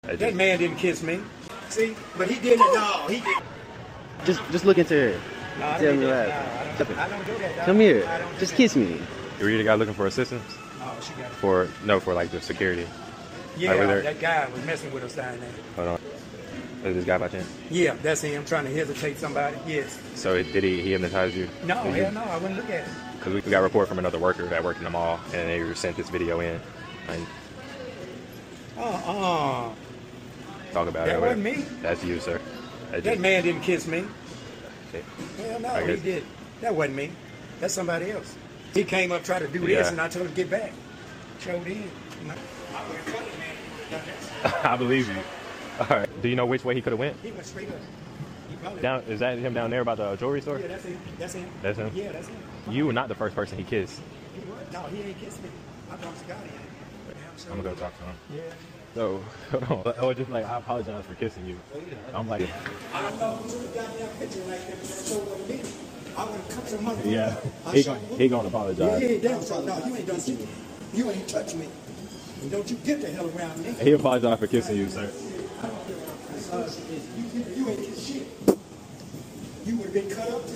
That man didn't kiss me. See? But he didn't. No, he didn't. Just look into her. No, I Tell don't me do what that. happened. No, I don't do that. Dog. Come here. I don't do Just that. kiss me. You were the guy looking for assistance? Oh, she got it. For like the security. Yeah, like that guy was messing with us down there. Hold on. Is this guy by chance? Yeah, that's him trying to hesitate somebody. Yes. So did he hypnotize you? No, hell no, I wouldn't look at it. Because we got a report from another worker that worked in the mall, and they sent this video in. And talk about it. That wasn't me. That's you, sir. That man didn't kiss me. Okay. Hell no, I he guess- did. That wasn't me. That's somebody else. He came up, tried to do this, Yeah. and I told him to get back. Showed in. I would've cut it, man. Done this. I believe you. All right. Do you know which way he could have went? He went straight up. He probably- Down? Is that him down there by the jewelry store? Yeah, that's him. That's him. That's him? Yeah, that's him. You were not the first person he kissed. He was. No, he ain't kissed me. I promise to God he ain't. I'm gonna go talk to him. Yeah. So, hold on. Oh, just like I apologize for kissing you. I'm like, I don't know who the goddamn picture like that, but so what me. I would have cut some mother. yeah, I he showed gonna, you. he gonna apologize. Yeah, damn so. No, you ain't done shit. You ain't touched me. And don't you get the hell around me. He apologized for kissing you, sir. I don't care what this is. You ain't kissed shit. You would have been cut up.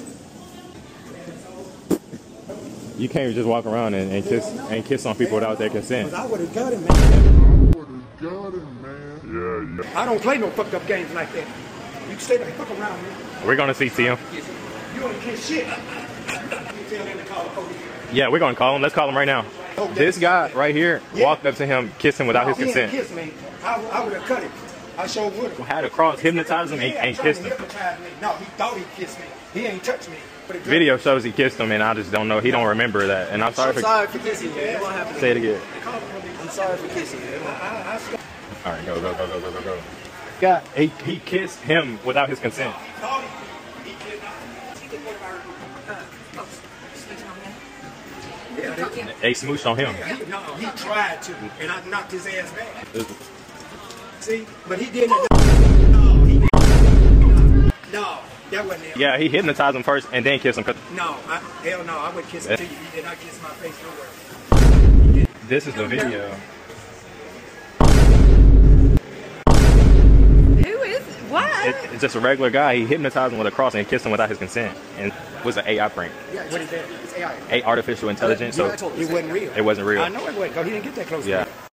You can't just walk around and kiss on people without their consent. I would have got him, man. Yeah. I don't play no fucked up games like that. You stay the fuck around me. We're gonna CC him. You ain't kissed shit. You tell them to call the police. Yeah, we're gonna call him. Let's call him right now. This guy right here walked up to him, kissed him without his He consent. ain't kissed me. I would have cut him. I sure would have. Had a cross, hypnotized him, and kissed him. No, he thought he kissed me. He ain't touched me. But Video shows he kissed him, and I just don't know. He don't remember that, and I'm sorry for. for kissing you. It won't happen. Say it again. I'm sorry for kissing you. All right, go. God, he kissed him without his consent. They smooched on him. No, he tried to, and I knocked his ass back. See, but he didn't. No, that wasn't him. Yeah, he hypnotized him first and then kissed him. No, hell no, I wouldn't kiss him till you. He did not kiss my face nowhere. This is the video. Who is what? It's just a regular guy. He hypnotized him with a cross and kissed him without his consent. And it was an AI prank. Yeah, what is that? It's AI. Artificial intelligence. So It wasn't real. it wasn't real. I know it wasn't, because he didn't get that close. Yeah. To me.